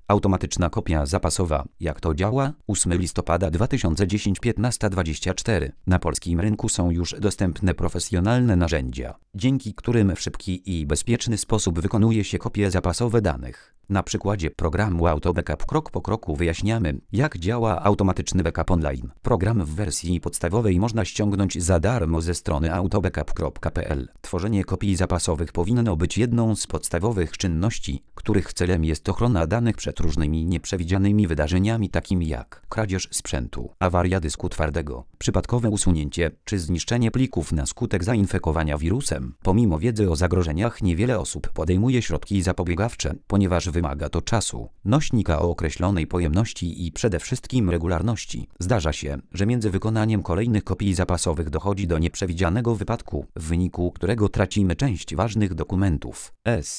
Automatyczna kopia zapasowa. Jak to działa? 8 listopada 2010 15:24. Na polskim rynku są już dostępne profesjonalne narzędzia, dzięki którym w szybki i bezpieczny sposób wykonuje się kopie zapasowe danych. Na przykładzie programu AutoBackup krok po kroku wyjaśniamy, jak działa automatyczny backup online. Program w wersji podstawowej można ściągnąć za darmo ze strony autobackup.pl. Tworzenie kopii zapasowych powinno być jedną z podstawowych czynności, których celem jest ochrona danych przed różnymi nieprzewidzianymi wydarzeniami takimi jak kradzież sprzętu, awaria dysku twardego, przypadkowe usunięcie czy zniszczenie plików na skutek zainfekowania wirusem. Pomimo wiedzy o zagrożeniach niewiele osób podejmuje środki zapobiegawcze, ponieważ wymaga to czasu, nośnika o określonej pojemności i przede wszystkim regularności. Zdarza się, że między wykonaniem kolejnych kopii zapasowych dochodzi do nieprzewidzianego wypadku, w wyniku którego tracimy część ważnych dokumentów.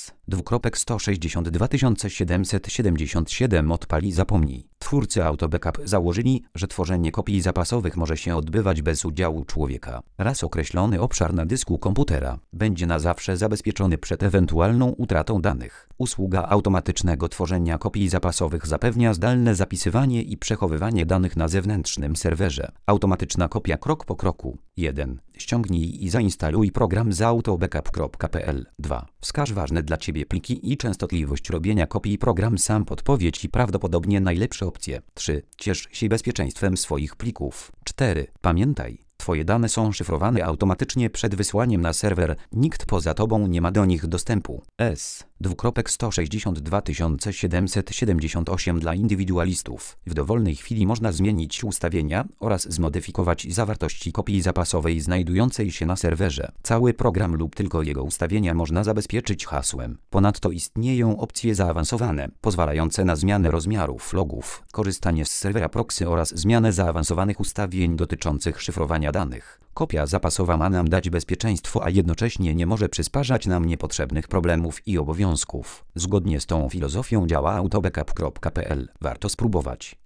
S:162 777 odpali zapomnij. Twórcy AutoBackup założyli, że tworzenie kopii zapasowych może się odbywać bez udziału człowieka. Raz określony obszar na dysku komputera będzie na zawsze zabezpieczony przed ewentualną utratą danych. Usługa automatycznego tworzenia kopii zapasowych zapewnia zdalne zapisywanie i przechowywanie danych na zewnętrznym serwerze. Automatyczna kopia krok po kroku. 1. Ściągnij i zainstaluj program z autobackup.pl. 2. Wskaż ważne dla Ciebie pliki i częstotliwość robienia kopii. Program sam podpowie Ci prawdopodobnie najlepsze opcje. 3. Ciesz się bezpieczeństwem swoich plików. 4. Pamiętaj, Twoje dane są szyfrowane automatycznie przed wysłaniem na serwer, nikt poza Tobą nie ma do nich dostępu. S:162 778 dla indywidualistów. W dowolnej chwili można zmienić ustawienia oraz zmodyfikować zawartości kopii zapasowej znajdującej się na serwerze. Cały program lub tylko jego ustawienia można zabezpieczyć hasłem. Ponadto istnieją opcje zaawansowane, pozwalające na zmianę rozmiarów logów, korzystanie z serwera proxy oraz zmianę zaawansowanych ustawień dotyczących szyfrowania danych. Kopia zapasowa ma nam dać bezpieczeństwo, a jednocześnie nie może przysparzać nam niepotrzebnych problemów i obowiązków. Zgodnie z tą filozofią działa autobackup.pl. Warto spróbować.